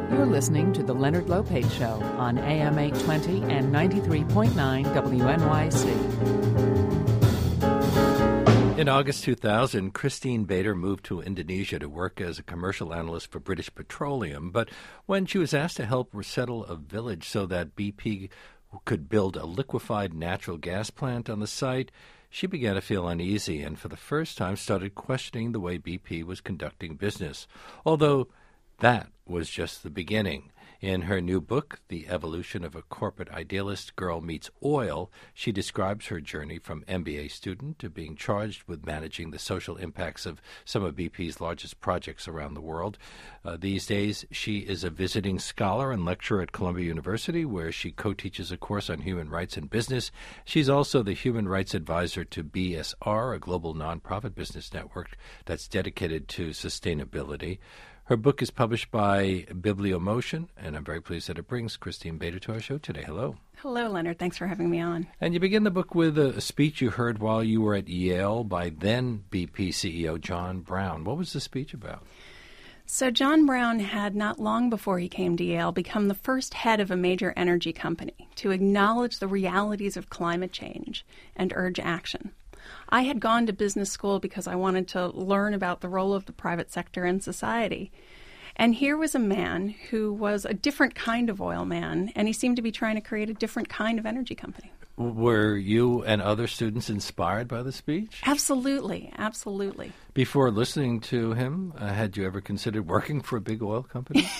You're listening to The Leonard Lopate Show on AM 820 and 93.9 WNYC. In August 2000, Christine Bader moved to Indonesia to work as a commercial analyst for British Petroleum. But when she was asked to help resettle a village so that BP could build a liquefied natural gas plant on the site, she began to feel uneasy and for the first time started questioning the way BP was conducting business. Although that was just the beginning. In her new book, The Evolution of a Corporate Idealist, Girl Meets Oil, she describes her journey from MBA student to being charged with managing the social impacts of some of BP's largest projects around the world. These days, she is a visiting scholar and lecturer at Columbia University, where she co-teaches a course on human rights and business. She's also the human rights advisor to BSR, a global nonprofit business network that's dedicated to sustainability. Her book is published by Bibliomotion, and I'm very pleased that it brings Christine Bader to our show today. Hello. Hello, Leonard. Thanks for having me on. And you begin the book with a speech you heard while you were at Yale by then BP CEO John Brown. What was the speech about? So John Brown had, not long before he came to Yale, become the first head of a major energy company to acknowledge the realities of climate change and urge action. I had gone to business school because I wanted to learn about the role of the private sector in society. And here was a man who was a different kind of oil man, and he seemed to be trying to create a different kind of energy company. Were you and other students inspired by the speech? Absolutely, absolutely. Before listening to him, had you ever considered working for a big oil company?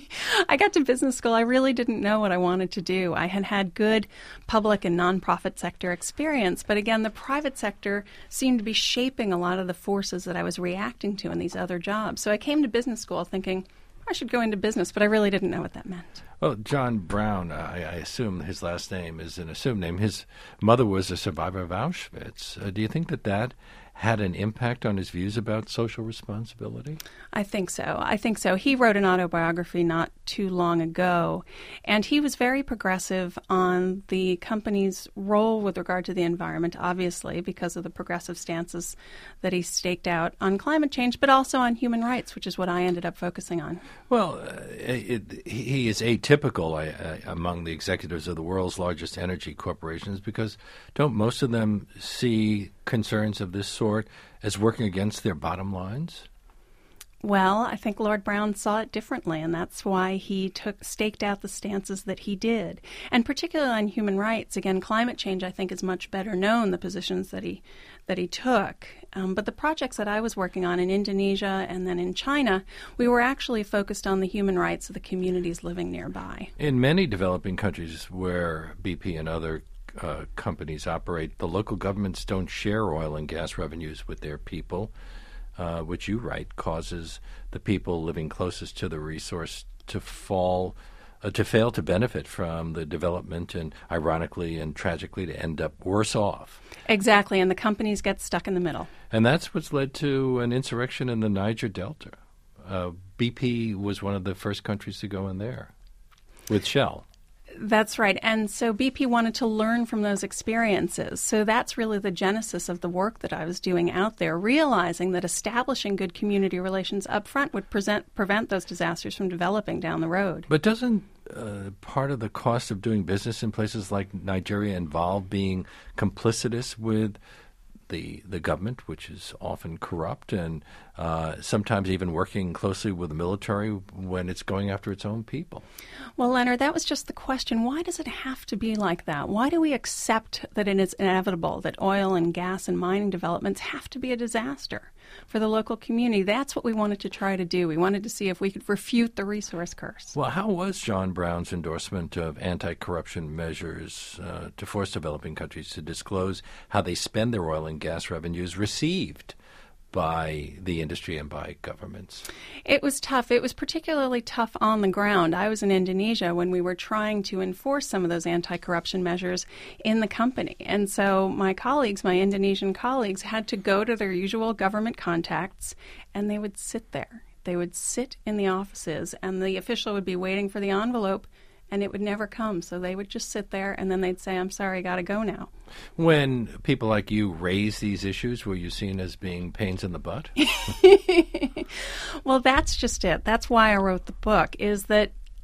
I got to business school. I really didn't know what I wanted to do. I had had good public and nonprofit sector experience, but again, the private sector seemed to be shaping a lot of the forces that I was reacting to in these other jobs. So I came to business school thinking, I should go into business, but I really didn't know what that meant. Well, John Brown, I assume his last name is an assumed name. His mother was a survivor of Auschwitz. Do you think that had an impact on his views about social responsibility? I think so. He wrote an autobiography not too long ago, and he was very progressive on the company's role with regard to the environment, obviously, because of the progressive stances that he staked out on climate change, but also on human rights, which is what I ended up focusing on. Well, he is atypical among the executives of the world's largest energy corporations because don't most of them see concerns of this sort as working against their bottom lines? Well, I think Lord Brown saw it differently, and that's why he staked out the stances that he did. And particularly on human rights, again, climate change, I think, is much better known, the positions that he took. But the projects that I was working on in Indonesia and then in China, we were actually focused on the human rights of the communities living nearby. In many developing countries where BP and other companies operate, the local governments don't share oil and gas revenues with their people, which you write causes the people living closest to the resource to fail to benefit from the development and, ironically and tragically, to end up worse off. Exactly, and the companies get stuck in the middle. And that's what's led to an insurrection in the Niger Delta. BP was one of the first countries to go in there with Shell. That's right. And so BP wanted to learn from those experiences. So that's really the genesis of the work that I was doing out there, realizing that establishing good community relations up front would prevent those disasters from developing down the road. But doesn't part of the cost of doing business in places like Nigeria involve being complicitous with the government, which is often corrupt, and sometimes even working closely with the military when it's going after its own people? Well, Leonard, that was just the question. Why does it have to be like that? Why do we accept that it is inevitable that oil and gas and mining developments have to be a disaster for the local community? That's what we wanted to try to do. We wanted to see if we could refute the resource curse. Well, how was John Brown's endorsement of anti-corruption measures to force developing countries to disclose how they spend their oil and gas revenues received by the industry and by governments? It was tough. It was particularly tough on the ground. I was in Indonesia when we were trying to enforce some of those anti-corruption measures in the company. And so my Indonesian colleagues, had to go to their usual government contacts, and they would sit there. They would sit in the offices, and the official would be waiting for the envelope, and it would never come. So they would just sit there, and then they'd say, I'm sorry, got to go now. When people like you raise these issues, were you seen as being pains in the butt? Well, that's just it. That's why I wrote the book, is that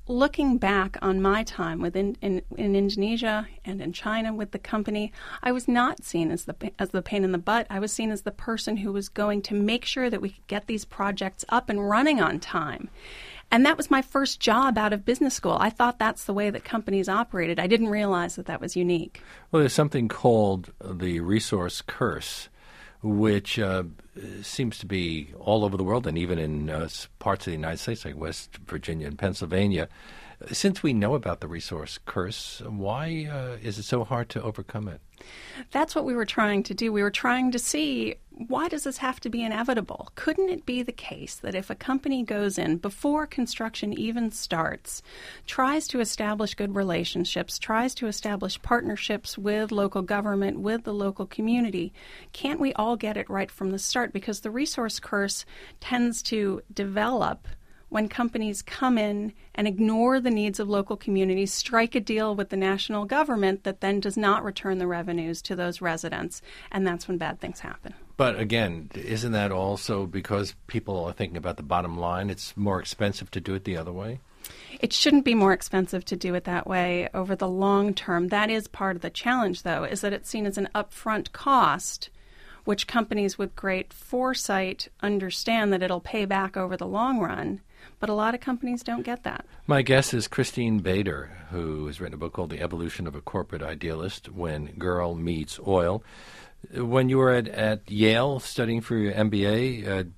looking back on my time in Indonesia and in China with the company, I was not seen as the pain in the butt. I was seen as the person who was going to make sure that we could get these projects up and running on time. And that was my first job out of business school. I thought that's the way that companies operated. I didn't realize that that was unique. Well, there's something called the resource curse, which seems to be all over the world and even in parts of the United States like West Virginia and Pennsylvania. Since we know about the resource curse, why is it so hard to overcome it? That's what we were trying to do. We were trying to see, why does this have to be inevitable? Couldn't it be the case that if a company goes in before construction even starts, tries to establish good relationships, tries to establish partnerships with local government, with the local community, can't we all get it right from the start? Because the resource curse tends to develop when companies come in and ignore the needs of local communities, strike a deal with the national government that then does not return the revenues to those residents, and that's when bad things happen. But again, isn't that also because people are thinking about the bottom line? It's more expensive to do it the other way? It shouldn't be more expensive to do it that way over the long term. That is part of the challenge, though, is that it's seen as an upfront cost, which companies with great foresight understand that it'll pay back over the long run. But a lot of companies don't get that. My guest is Christine Bader, who has written a book called The Evolution of a Corporate Idealist, When Girl Meets Oil. When you were at Yale studying for your MBA,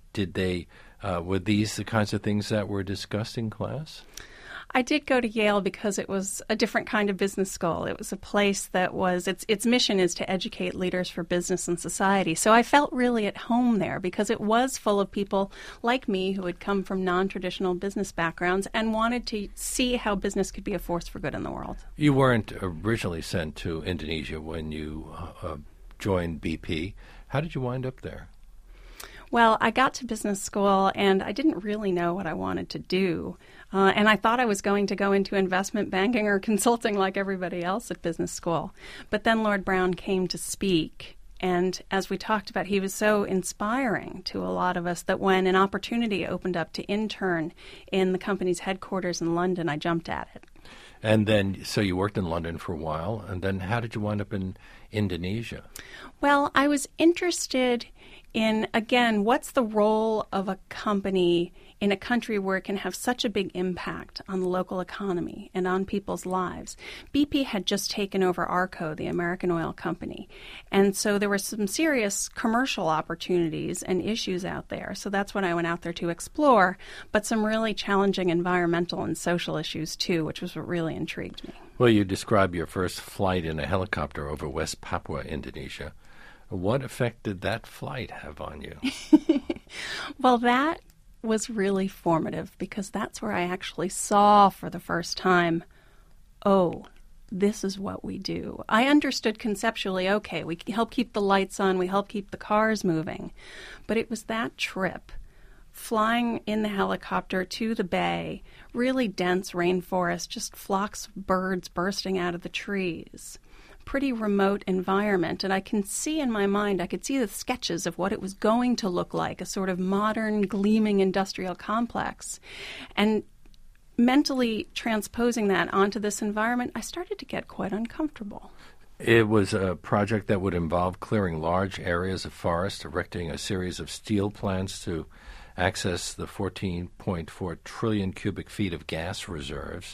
were these the kinds of things that were discussed in class? I did go to Yale because it was a different kind of business school. It was a place that was, its mission is to educate leaders for business and society. So I felt really at home there because it was full of people like me who had come from non-traditional business backgrounds and wanted to see how business could be a force for good in the world. You weren't originally sent to Indonesia when you joined BP. How did you wind up there? Well, I got to business school, and I didn't really know what I wanted to do. And I thought I was going to go into investment banking or consulting like everybody else at business school. But then Lord Browne came to speak. And as we talked about, he was so inspiring to a lot of us that when an opportunity opened up to intern in the company's headquarters in London, I jumped at it. And then, so you worked in London for a while, and then how did you wind up in Indonesia? Well, I was interested in, again, what's the role of a company in a country where it can have such a big impact on the local economy and on people's lives. BP had just taken over Arco, the American oil company, and so there were some serious commercial opportunities and issues out there. So that's what I went out there to explore, but some really challenging environmental and social issues too, which was what really intrigued me. Well, you described your first flight in a helicopter over West Papua, Indonesia. What effect did that flight have on you? Well, that was really formative because that's where I actually saw for the first time, oh, this is what we do. I understood conceptually, okay, we help keep the lights on, we help keep the cars moving. But it was that trip, flying in the helicopter to the bay, really dense rainforest, just flocks of birds bursting out of the trees. Pretty remote environment, and I can see in my mind, I could see the sketches of what it was going to look like, a sort of modern, gleaming industrial complex. And mentally transposing that onto this environment, I started to get quite uncomfortable. It was a project that would involve clearing large areas of forest, erecting a series of steel plants to access the 14.4 trillion cubic feet of gas reserves,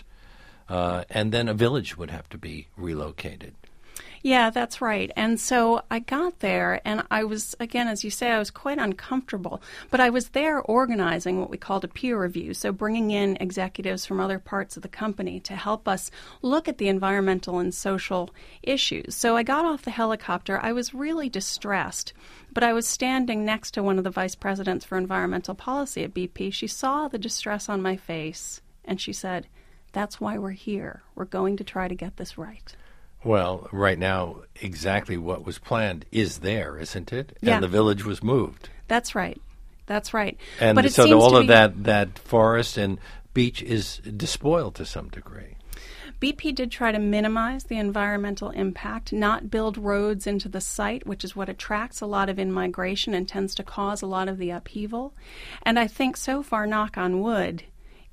and then a village would have to be relocated. Yeah, that's right. And so I got there, and I was, again, as you say, I was quite uncomfortable. But I was there organizing what we called a peer review, so bringing in executives from other parts of the company to help us look at the environmental and social issues. So I got off the helicopter. I was really distressed, but I was standing next to one of the vice presidents for environmental policy at BP. She saw the distress on my face, and she said, "That's why we're here. We're going to try to get this right." Well, right now, exactly what was planned is there, isn't it? Yeah. And the village was moved. That's right. That's right. And but so all of that forest and beach is despoiled to some degree. BP did try to minimize the environmental impact, not build roads into the site, which is what attracts a lot of in-migration and tends to cause a lot of the upheaval. And I think so far, knock on wood,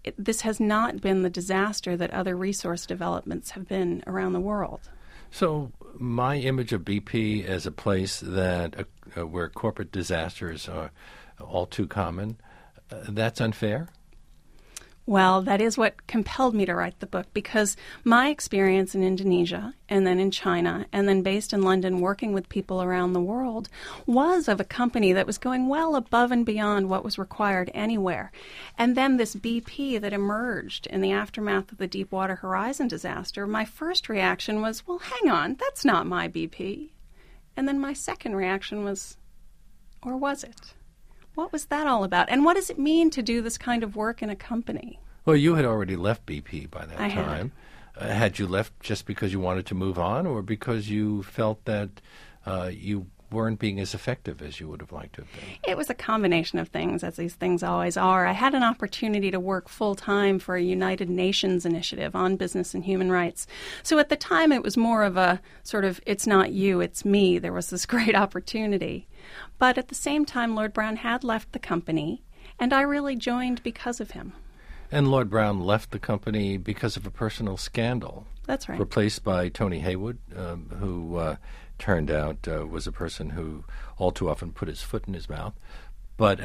this has not been the disaster that other resource developments have been around the world. So my image of BP as a place that where corporate disasters are all too common, that's unfair? Well, that is what compelled me to write the book, because my experience in Indonesia and then in China and then based in London working with people around the world was of a company that was going well above and beyond what was required anywhere. And then this BP that emerged in the aftermath of the Deepwater Horizon disaster, my first reaction was, well, hang on, that's not my BP. And then my second reaction was, or was it? What was that all about? And what does it mean to do this kind of work in a company? Well, you had already left BP by that I time. Had you left just because you wanted to move on, or because you felt that you weren't being as effective as you would have liked to have been? It was a combination of things, as these things always are. I had an opportunity to work full-time for a United Nations initiative on business and human rights. So at the time, it was more of a sort of, it's not you, it's me. There was this great opportunity. But at the same time, Lord Browne had left the company, and I really joined because of him. And Lord Browne left the company because of a personal scandal. That's right. Replaced by Tony Haywood, who turned out was a person who all too often put his foot in his mouth. But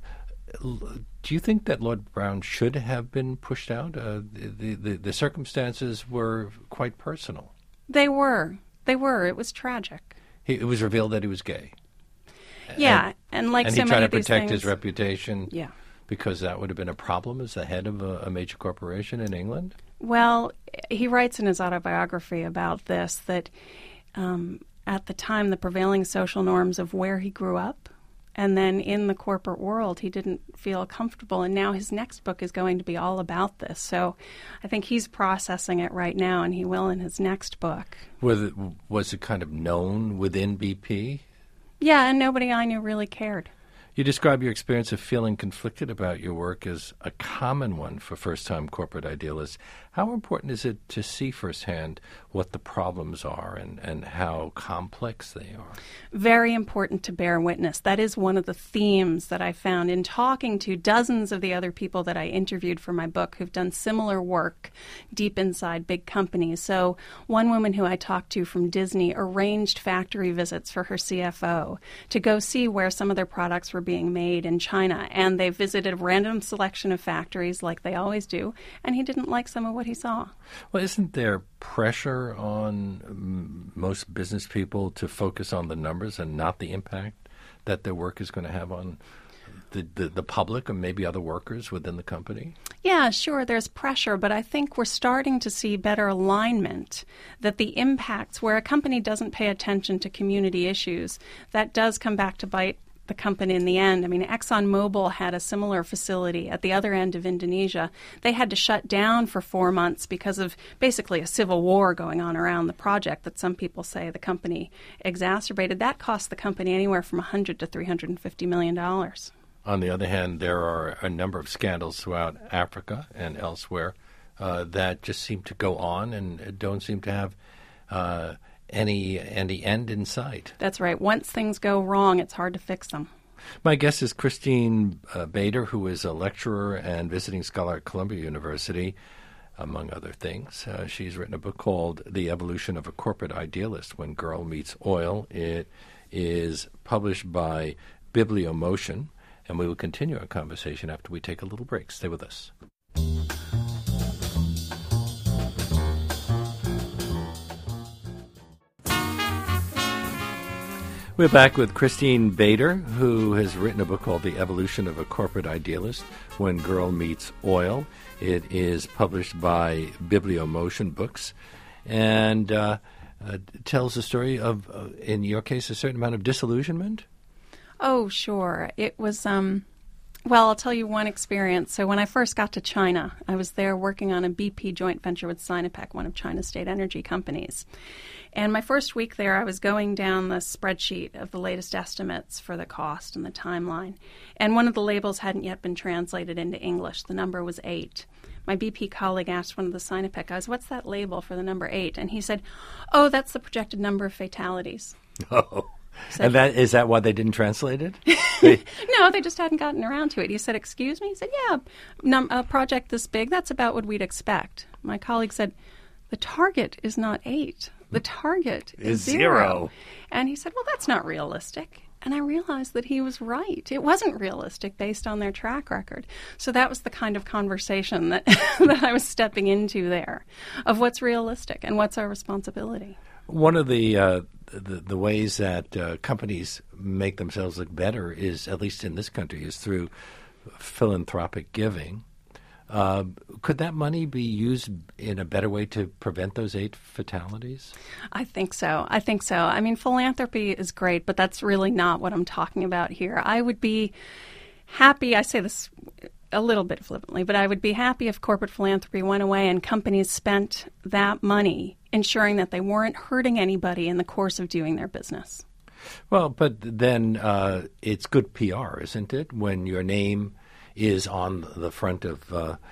do you think that Lord Browne should have been pushed out? The circumstances were quite personal. They were. It was tragic. It was revealed that he was gay. Yeah, and like and so he many tried to of these protect things, his reputation. Yeah. Because that would have been a problem as the head of a major corporation in England? Well, he writes in his autobiography about this, that at the time, the prevailing social norms of where he grew up, and then in the corporate world, he didn't feel comfortable. And now his next book is going to be all about this. So I think he's processing it right now, and he will in his next book. Was it kind of known within BP? Yeah, and nobody I knew really cared. You describe your experience of feeling conflicted about your work as a common one for first-time corporate idealists. How important is it to see firsthand what the problems are and how complex they are? Very important to bear witness. That is one of the themes that I found in talking to dozens of the other people that I interviewed for my book who've done similar work deep inside big companies. So one woman who I talked to from Disney arranged factory visits for her CFO to go see where some of their products were being made in China. And they visited a random selection of factories like they always do, and he didn't like some of what he saw. Well, isn't there pressure on most business people to focus on the numbers and not the impact that their work is going to have on the public or maybe other workers within the company? Yeah, sure, there's pressure, but I think we're starting to see better alignment, that the impacts where a company doesn't pay attention to community issues, that does come back to bite the company in the end. I mean, ExxonMobil had a similar facility at the other end of Indonesia. They had to shut down for 4 months because of basically a civil war going on around the project that some people say the company exacerbated. That cost the company anywhere from $100 to $350 million. On the other hand, there are a number of scandals throughout Africa and elsewhere that just seem to go on and don't seem to have any end in sight. That's right. Once things go wrong, it's hard to fix them. My guest is Christine Bader, who is a lecturer and visiting scholar at Columbia University, among other things. She's written a book called The Evolution of a Corporate Idealist, When Girl Meets Oil. It is published by Bibliomotion, and we will continue our conversation after we take a little break. Stay with us. We're back with Christine Bader, who has written a book called The Evolution of a Corporate Idealist, When Girl Meets Oil. It is published by Bibliomotion Books and tells the story of, in your case, a certain amount of disillusionment. Oh, sure. It was, well, I'll tell you one experience. So when I first got to China, I was there working on a BP joint venture with Sinopec, one of China's state energy companies. And my first week there, I was going down the spreadsheet of the latest estimates for the cost and the timeline. And one of the labels hadn't yet been translated into English. The number was 8. My BP colleague asked one of the Sinopec guys, what's that label for the number 8? And he said, oh, that's the projected number of fatalities. Oh. And is that why they didn't translate it? No, they just hadn't gotten around to it. He said, "Excuse me?" He said, "Yeah, a project this big, that's about what we'd expect." My colleague said, "The target is not 8. The target is 0. And he said, "Well, that's not realistic." And I realized that he was right. It wasn't realistic based on their track record. So that was the kind of conversation that, that I was stepping into there, of what's realistic and what's our responsibility. One of the ways that companies make themselves look better is, at least in this country, is through philanthropic giving. Could that money be used in a better way to prevent those 8 fatalities? I think so. I mean, philanthropy is great, but that's really not what I'm talking about here. I would be happy, I say this a little bit flippantly, but I would be happy if corporate philanthropy went away and companies spent that money ensuring that they weren't hurting anybody in the course of doing their business. Well, but then it's good PR, isn't it, when your name is on the front of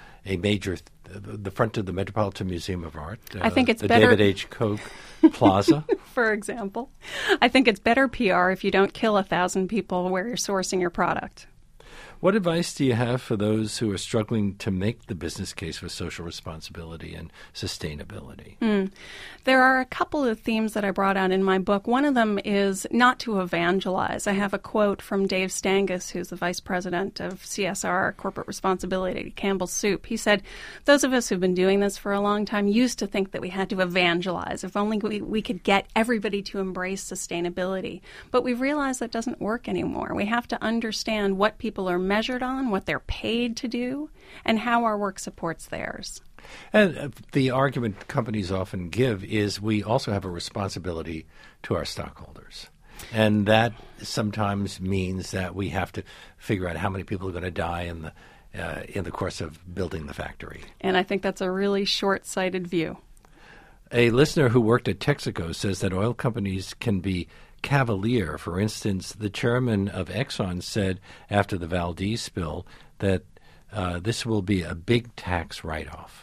the front of the Metropolitan Museum of Art. I think it's the better. David H. Koch Plaza. For example, I think it's better PR if you don't kill 1,000 people where you're sourcing your product. What advice do you have for those who are struggling to make the business case for social responsibility and sustainability? There are a couple of themes that I brought out in my book. One of them is not to evangelize. I have a quote from Dave Stangus, who's the vice president of CSR, Corporate Responsibility at Campbell's Soup. He said, "Those of us who've been doing this for a long time used to think that we had to evangelize, if only we could get everybody to embrace sustainability. But we've realized that doesn't work anymore. We have to understand what people are measured on, what they're paid to do, and how our work supports theirs." And the argument companies often give is we also have a responsibility to our stockholders. And that sometimes means that we have to figure out how many people are going to die in the course of building the factory. And I think that's a really short-sighted view. A listener who worked at Texaco says that oil companies can be cavalier. For instance, the chairman of Exxon said after the Valdez spill that this will be a big tax write-off.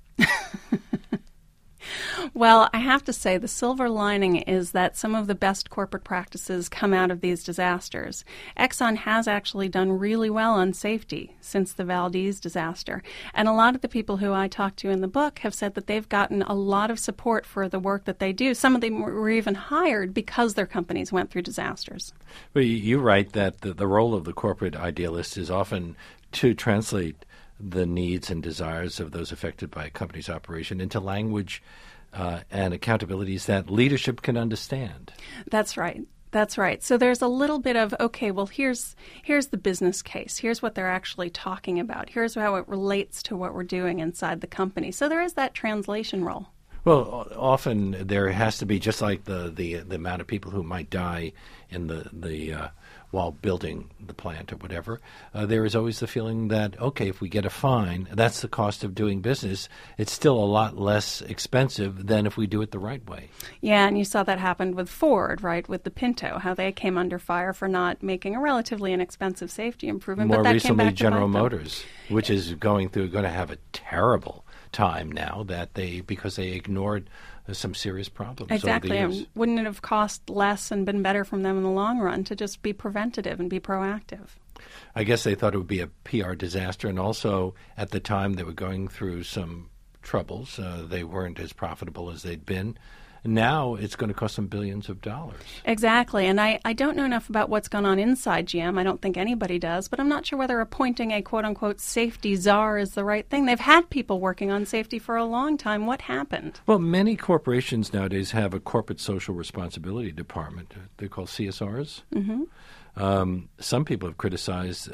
Well, I have to say the silver lining is that some of the best corporate practices come out of these disasters. Exxon has actually done really well on safety since the Valdez disaster. And a lot of the people who I talked to in the book have said that they've gotten a lot of support for the work that they do. Some of them were even hired because their companies went through disasters. Well, you write that the role of the corporate idealist is often to translate the needs and desires of those affected by a company's operation into language and accountabilities that leadership can understand. That's right. That's right. So there's a little bit of, okay, well, here's the business case. Here's what they're actually talking about. Here's how it relates to what we're doing inside the company. So there is that translation role. Well, often there has to be, just like the amount of people who might die in the while building the plant or whatever, there is always the feeling that, okay, if we get a fine, that's the cost of doing business. It's still a lot less expensive than if we do it the right way. Yeah, and you saw that happened with Ford, right, with the Pinto, how they came under fire for not making a relatively inexpensive safety improvement. More but that recently, came back General to bite them. Motors, which is going to have a terrible time now because they ignored some serious problems. Exactly. Over the years. And wouldn't it have cost less and been better from them in the long run to just be preventative and be proactive? I guess they thought it would be a PR disaster, and also at the time they were going through some troubles. They weren't as profitable as they'd been. Now it's going to cost them billions of dollars. Exactly. And I don't know enough about what's gone on inside GM. I don't think anybody does. But I'm not sure whether appointing a quote-unquote safety czar is the right thing. They've had people working on safety for a long time. What happened? Well, many corporations nowadays have a corporate social responsibility department. They're called CSRs. Mm-hmm. Some people have criticized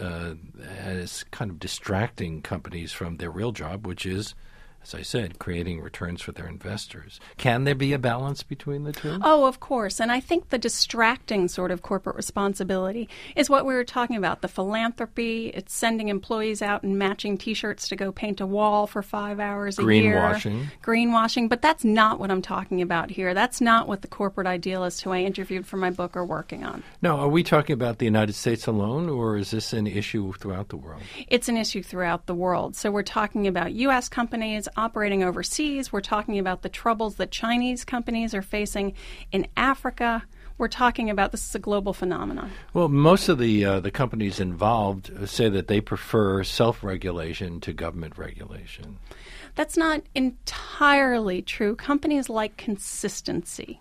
as kind of distracting companies from their real job, which is, as I said, creating returns for their investors. Can there be a balance between the two? Oh, of course. And I think the distracting sort of corporate responsibility is what we were talking about, the philanthropy. It's sending employees out and matching T-shirts to go paint a wall for 5 hours a year. Greenwashing. But that's not what I'm talking about here. That's not what the corporate idealists who I interviewed for my book are working on. Now, are we talking about the United States alone, or is this an issue throughout the world? It's an issue throughout the world. So we're talking about U.S. companies operating overseas. We're talking about the troubles that Chinese companies are facing in Africa. we're talking about this is a global phenomenon. Well, most of the companies involved say that they prefer self-regulation to government regulation. That's not entirely true. Companies like consistency.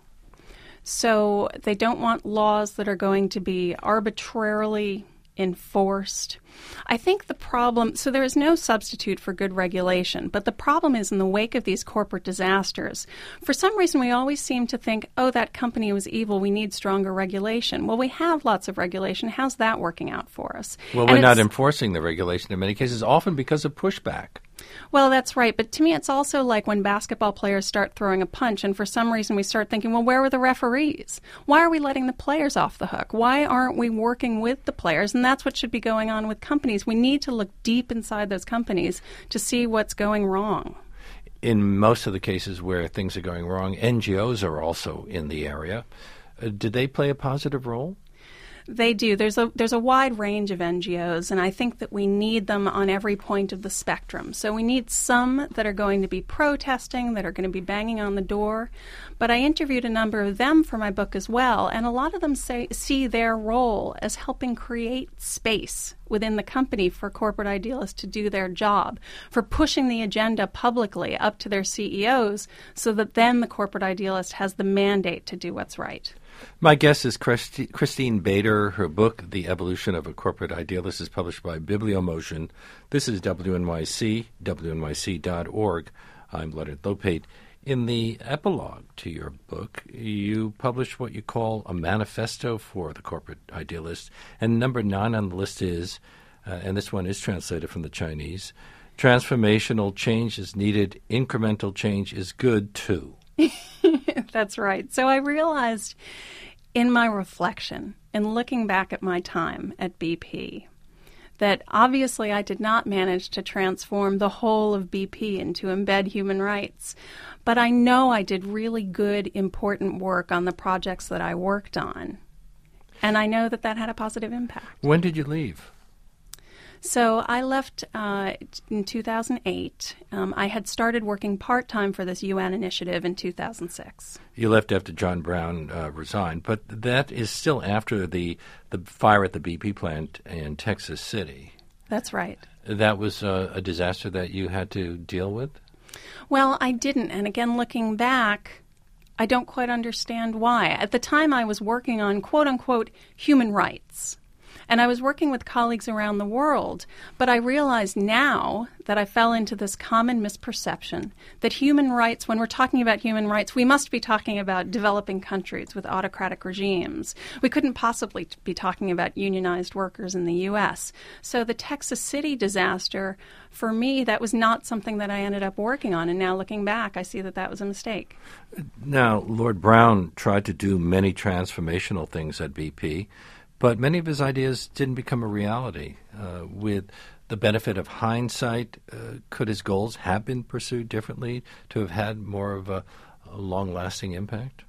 So they don't want laws that are going to be arbitrarily enforced. I think the problem, so there is no substitute for good regulation, but the problem is in the wake of these corporate disasters, for some reason we always seem to think, oh, that company was evil, we need stronger regulation. Well, we have lots of regulation. How's that working out for us? Well, we're not enforcing the regulation in many cases, often because of pushback. Well, that's right. But to me, it's also like when basketball players start throwing a punch, and for some reason we start thinking, well, where were the referees? Why are we letting the players off the hook? Why aren't we working with the players? And that's what should be going on with companies. We need to look deep inside those companies to see what's going wrong. In most of the cases where things are going wrong, NGOs are also in the area. Did they play a positive role? They do. There's a wide range of NGOs, and I think that we need them on every point of the spectrum. So we need some that are going to be protesting, that are going to be banging on the door. But I interviewed a number of them for my book as well, and a lot of them see their role as helping create space within the company for corporate idealists to do their job, for pushing the agenda publicly up to their CEOs so that then the corporate idealist has the mandate to do what's right. My guest is Christine Bader. Her book, The Evolution of a Corporate Idealist, is published by Bibliomotion. This is WNYC, WNYC.org. I'm Leonard Lopate. In the epilogue to your book, you publish what you call a manifesto for the corporate idealist. And number 9 on the list is, and this one is translated from the Chinese, transformational change is needed, incremental change is good too. That's right. So I realized in my reflection and looking back at my time at BP that obviously I did not manage to transform the whole of BP and to embed human rights. But I know I did really good, important work on the projects that I worked on. And I know that that had a positive impact. When did you leave? So I left in 2008. I had started working part-time for this UN initiative in 2006. You left after John Brown resigned, but that is still after the fire at the BP plant in Texas City. That's right. That was a disaster that you had to deal with? Well, I didn't. And again, looking back, I don't quite understand why. At the time, I was working on, quote-unquote, human rights. And I was working with colleagues around the world, but I realize now that I fell into this common misperception that human rights, when we're talking about human rights, we must be talking about developing countries with autocratic regimes. We couldn't possibly be talking about unionized workers in the U.S. So the Texas City disaster, for me, that was not something that I ended up working on. And now looking back, I see that that was a mistake. Now, Lord Brown tried to do many transformational things at BP. But many of his ideas didn't become a reality. With the benefit of hindsight, could his goals have been pursued differently to have had more of a long-lasting impact?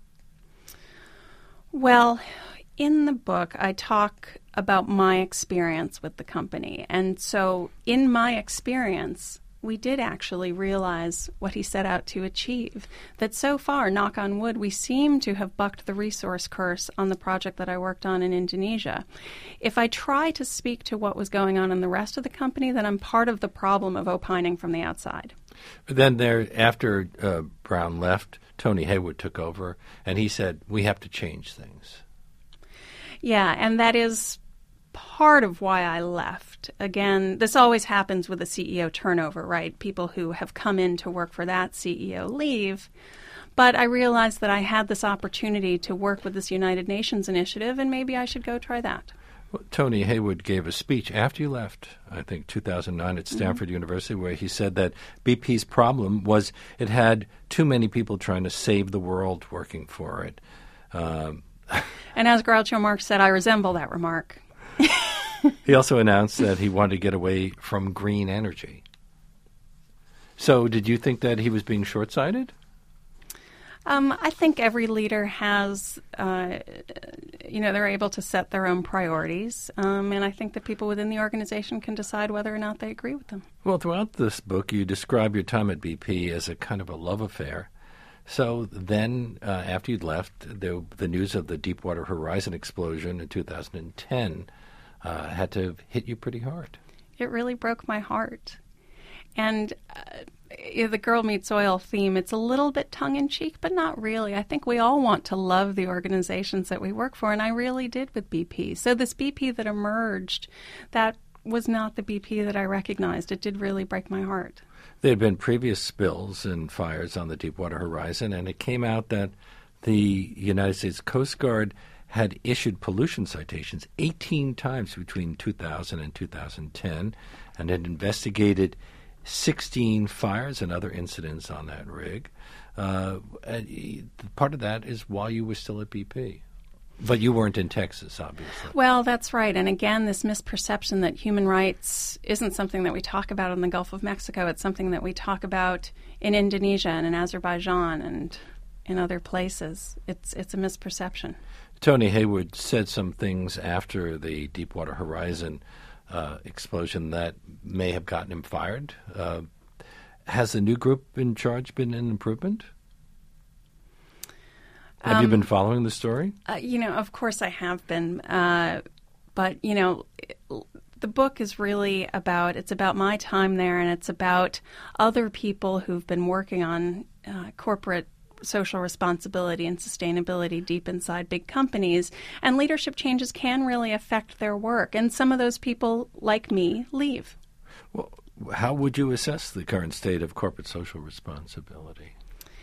Well, in the book, I talk about my experience with the company. And so in my experience, we did actually realize what he set out to achieve. That so far, knock on wood, we seem to have bucked the resource curse on the project that I worked on in Indonesia. If I try to speak to what was going on in the rest of the company, then I'm part of the problem of opining from the outside. But then after Brown left, Tony Hayward took over, and he said, we have to change things. Yeah, and that is part of why I left. Again, this always happens with a CEO turnover, right? People who have come in to work for that CEO leave. But I realized that I had this opportunity to work with this United Nations initiative, and maybe I should go try that. Well, Tony Hayward gave a speech after you left, I think 2009 at Stanford University, where he said that BP's problem was it had too many people trying to save the world working for it. And as Groucho Marx said, I resemble that remark. He also announced that he wanted to get away from green energy. So did you think that he was being short-sighted? I think every leader has, they're able to set their own priorities. And I think that people within the organization can decide whether or not they agree with them. Well, throughout this book, you describe your time at BP as a kind of a love affair. So then, after you'd left, the news of the Deepwater Horizon explosion in 2010 had to hit you pretty hard. It really broke my heart. And the Girl Meets Oil theme, it's a little bit tongue-in-cheek, but not really. I think we all want to love the organizations that we work for, and I really did with BP. So this BP that emerged, that was not the BP that I recognized. It did really break my heart. There had been previous spills and fires on the Deepwater Horizon, and it came out that the United States Coast Guard had issued pollution citations 18 times between 2000 and 2010 and had investigated 16 fires and other incidents on that rig. And part of that is while you were still at BP. But you weren't in Texas, obviously. Well, that's right. And again, this misperception that human rights isn't something that we talk about in the Gulf of Mexico. It's something that we talk about in Indonesia and in Azerbaijan and in other places. It's a misperception. Tony Hayward said some things after the Deepwater Horizon explosion that may have gotten him fired. Has the new group in charge been an improvement? Have you been following the story? Of course I have been. But, the book is really it's about my time there, and it's about other people who've been working on corporate social responsibility and sustainability deep inside big companies. And leadership changes can really affect their work. And some of those people, like me, leave. Well, how would you assess the current state of corporate social responsibility?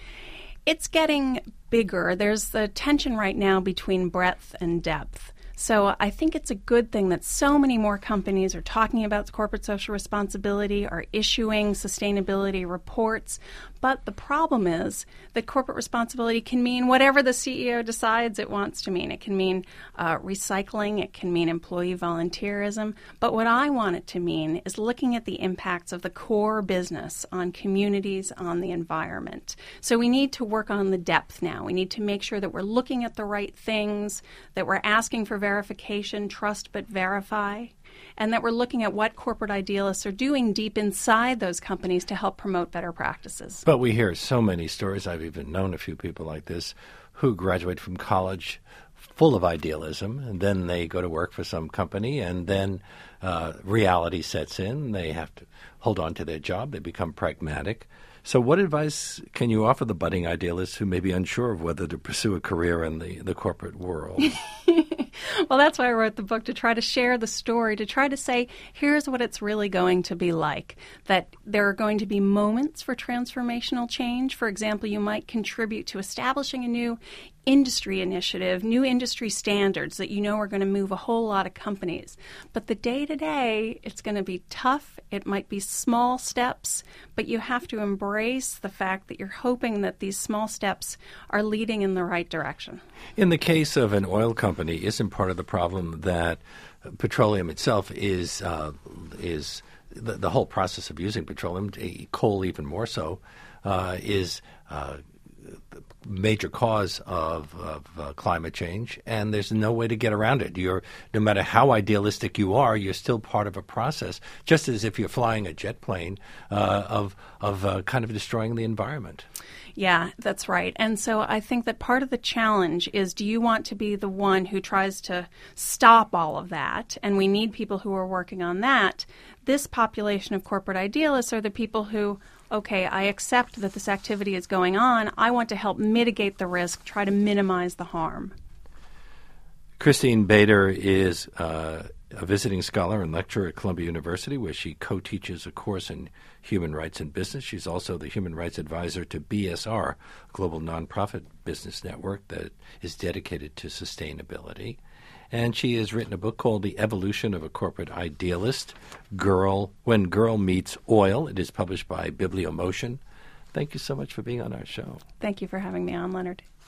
It's getting bigger. There's the tension right now between breadth and depth. So I think it's a good thing that so many more companies are talking about corporate social responsibility, are issuing sustainability reports. But the problem is that corporate responsibility can mean whatever the CEO decides it wants to mean. It can mean recycling. It can mean employee volunteerism. But what I want it to mean is looking at the impacts of the core business on communities, on the environment. So we need to work on the depth now. We need to make sure that we're looking at the right things, that we're asking for verification, trust but verify, and that we're looking at what corporate idealists are doing deep inside those companies to help promote better practices. But we hear so many stories. I've even known a few people like this who graduate from college full of idealism, and then they go to work for some company, and then reality sets in. They have to hold on to their job. They become pragmatic. So what advice can you offer the budding idealists who may be unsure of whether to pursue a career in the corporate world? Well, that's why I wrote the book, to try to share the story, to try to say, here's what it's really going to be like, that there are going to be moments for transformational change. For example, you might contribute to establishing a new industry initiative, new industry standards that you know are going to move a whole lot of companies. But the day-to-day, it's going to be tough. It might be small steps, but you have to embrace the fact that you're hoping that these small steps are leading in the right direction. In the case of an oil company, isn't part of the problem that petroleum itself is the whole process of using petroleum, coal even more so, is the major cause of climate change, and there's no way to get around it. No matter how idealistic you are, you're still part of a process, just as if you're flying a jet plane of kind of destroying the environment. Yeah, that's right. And so I think that part of the challenge is, do you want to be the one who tries to stop all of that? And we need people who are working on that. This population of corporate idealists are the people who, okay, I accept that this activity is going on. I want to help mitigate the risk, try to minimize the harm. Christine Bader is a visiting scholar and lecturer at Columbia University, where she co-teaches a course in human rights and business. She's also the human rights advisor to BSR, a global nonprofit business network that is dedicated to sustainability. And she has written a book called The Evolution of a Corporate Idealist, When Girl Meets Oil. It is published by Bibliomotion. Thank you so much for being on our show. Thank you for having me on, Leonard.